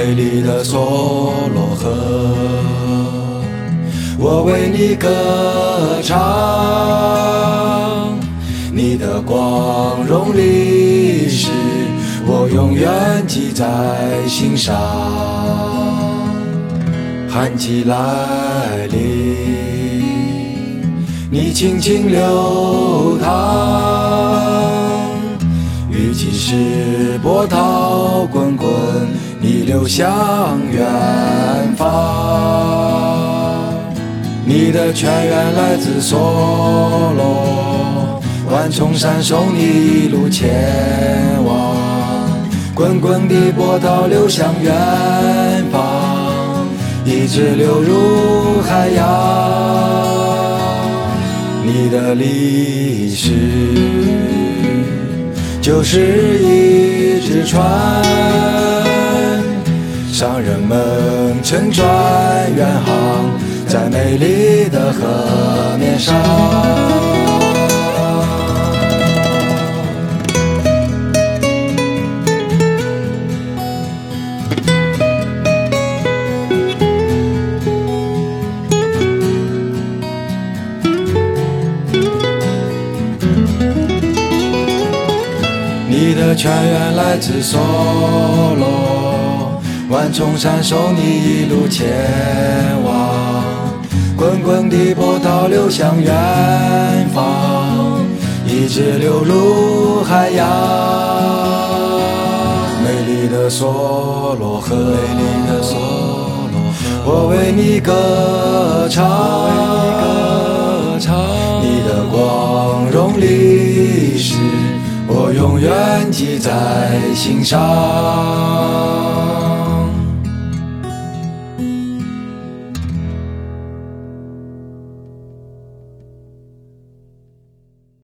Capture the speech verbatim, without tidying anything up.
美丽的梭罗河，我为你歌唱，你的光荣历史，我永远记在心上。旱季来临，你轻轻流淌，雨季时波涛滚滚，你流向远方。你的泉源来自梭罗，万重山送你一路前往，滚滚的波涛流向远方，一直流入海洋。你的历史就是一只船，商人们乘船远航，在美丽的河面上。你的泉源来自梭罗，万重山送你一路前往，滚滚的波涛流向远方，一直流入海洋。美丽的梭罗河，美丽的梭罗河，我为你歌唱，你的光荣历史，我永远记在心上。